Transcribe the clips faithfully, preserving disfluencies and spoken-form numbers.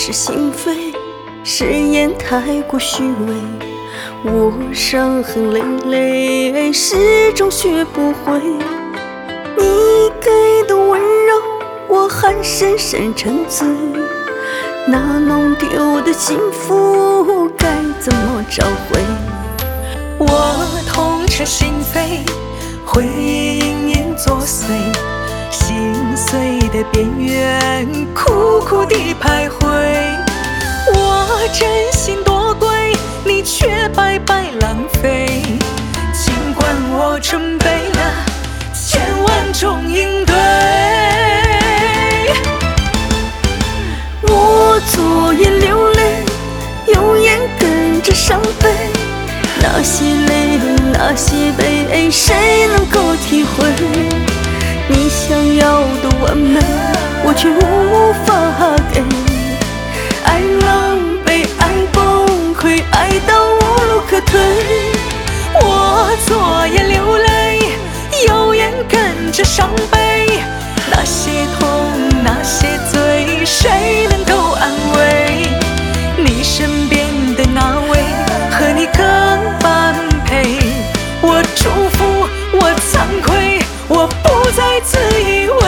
彻心扉，誓言太过虚伪，我伤痕累累，始终学不会。你给的温柔，我还深深沉醉，那弄丢的幸福该怎么找回？ 我痛彻心扉，回忆隐隐作祟，心碎的边缘苦苦地徘徊。我真心多贵，你却白白浪费，尽管我准备了千万种应对。 我左眼流泪，右眼跟着伤悲，那些泪，那些悲，谁能够体会？你想要的完美，我却无法给。爱狼狈，爱崩溃，爱到无路可退。 我左眼流泪，右眼跟着伤悲，那些痛，那些罪，谁能够安慰？你身边的那位，和你更般配。我祝福，我惭愧，我不再自以为。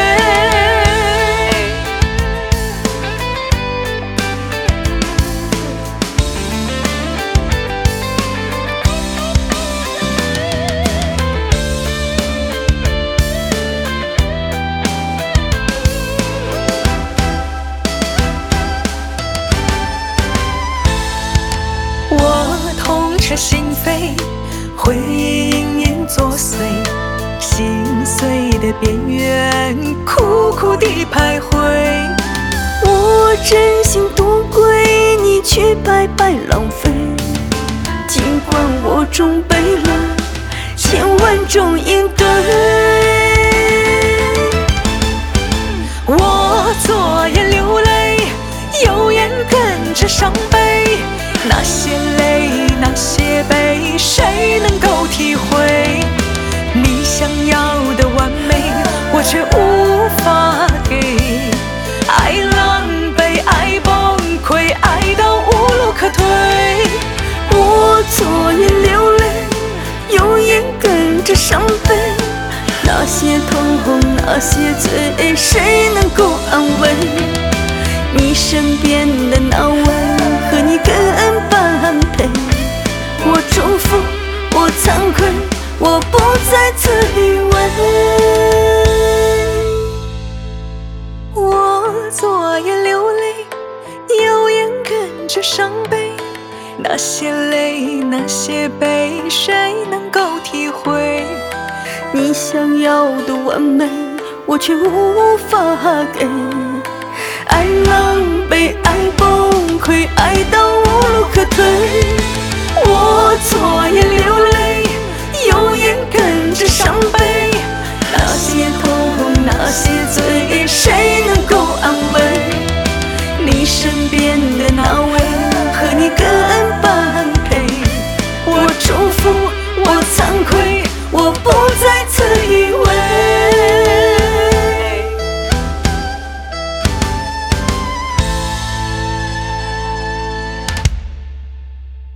我痛彻心扉，回忆隐隐作祟，心碎的边缘苦苦地徘徊。 我真心多贵，你却白白浪费，尽管我准备了千万种应对。 我左眼流泪，右眼跟着伤悲，那些泪，那些悲，谁能够体会？你想要的完美，我却无法给。爱狼狈，爱崩溃，爱到无路可退。 我左眼流泪，右眼跟着伤悲，那些痛，那些罪，谁能够安慰？你身边的那位，和你更般配。我祝福，我惭愧，我不再自以为。 我左眼流泪，右眼跟着伤悲，那些泪，那些悲，谁能够体会？ 你想要的完美，我却无法给。爱狼狈，爱崩溃，爱到无路可退。我左